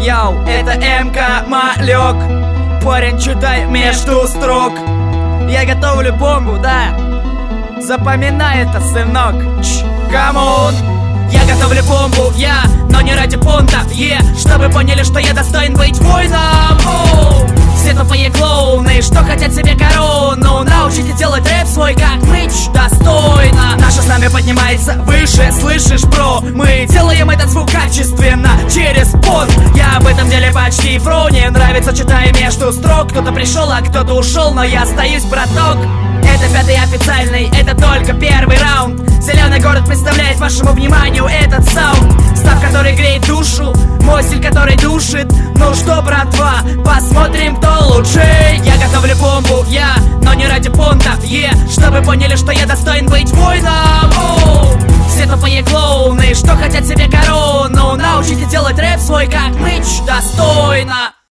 Йоу, это МК Малек. Парень, читай между строк. Я готовлю бомбу, да. Запоминай это, сынок. Камон. Я готовлю бомбу, но не ради понта, чтобы поняли, что я достоин быть воином. Все тупые клоуны, что хотят себе корону, научите делать рэп свой, как мыч, достойно. Наше знамя поднимается выше, слышишь, бро? Мы делаем этот звук качественно, через пот. Я об этом деле почти про. Не нравится, читая между строк. Кто-то пришел, а кто-то ушел, но я остаюсь, браток. Это пятый официальный, это только первый раунд. Зеленый город представляет вашему вниманию этот саунд. Став, который греет душу, мой стиль, который душит. Ну что, братва, посмотрим, кто лучше. Я готовлю бомбу, но не ради понта, чтобы поняли, что я достоин быть воином. Все тупые клоуны, что хотят себе корону, научите делать рэп свой, как мыч, достойно.